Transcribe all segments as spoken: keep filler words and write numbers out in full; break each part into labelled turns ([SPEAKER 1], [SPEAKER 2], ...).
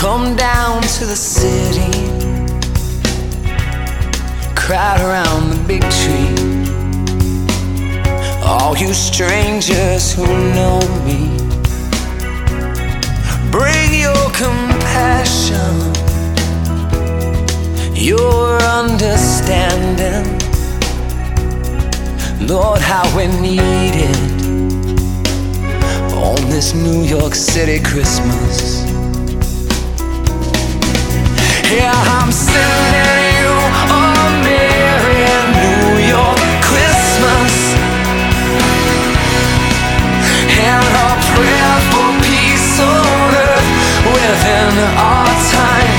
[SPEAKER 1] Come down to the city, crowd around the big tree. All you strangers who know me, bring your compassion, your understanding. Lord, how we need it on this New York City Christmas. Yeah, I'm sending you a merry New York Christmas, and a prayer for peace on earth within our time.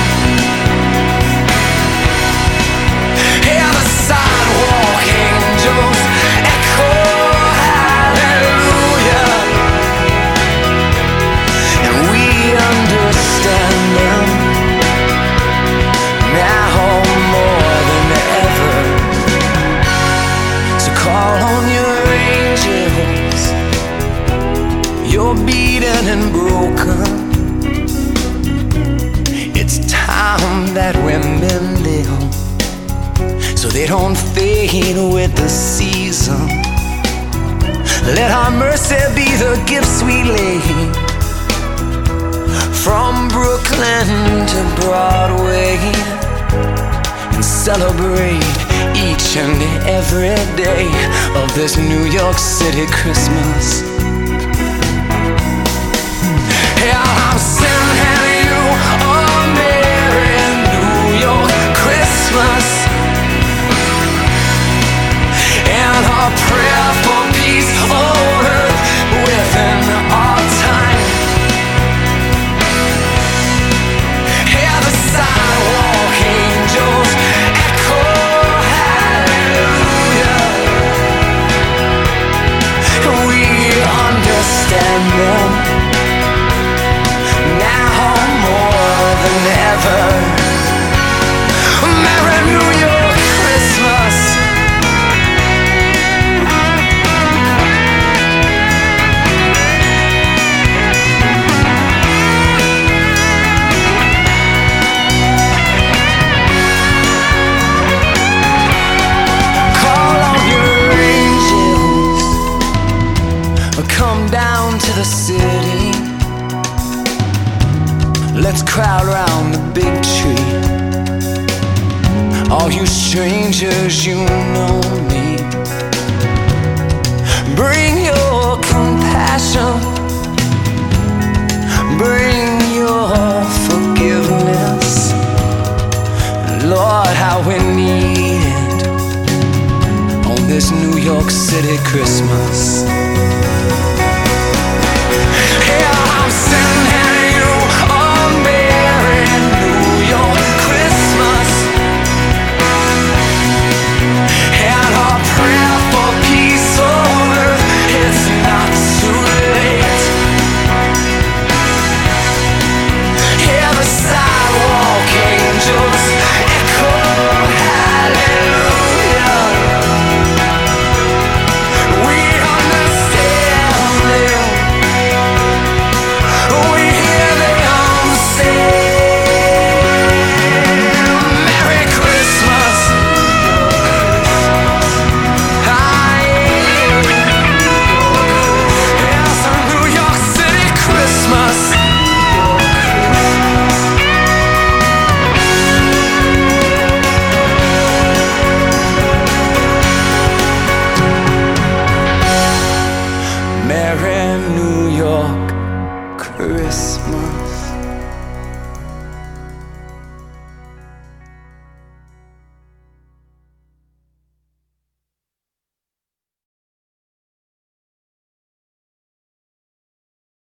[SPEAKER 1] Yeah, the sidewalk angels echo hallelujah, and we understand them now more than ever. So call on your angels, you're beaten and broken. It's time that we mend them, so they don't fade with the season. Let our mercy be the gifts we lay from Brooklyn to Broadway, and celebrate each and every day of this New York City Christmas. Yeah, I'm sending you a merry New York Christmas, and a prayer for peace on earth within our time. Yeah, the sidewalk angels echo hallelujah, we understand them now more than ever. Merry New York Christmas. Call on your angels, come down to the city. Let's crowd round the big tree. All you strangers, you know me. Bring your compassion, bring your forgiveness. Lord, how we need it on this New York City Christmas.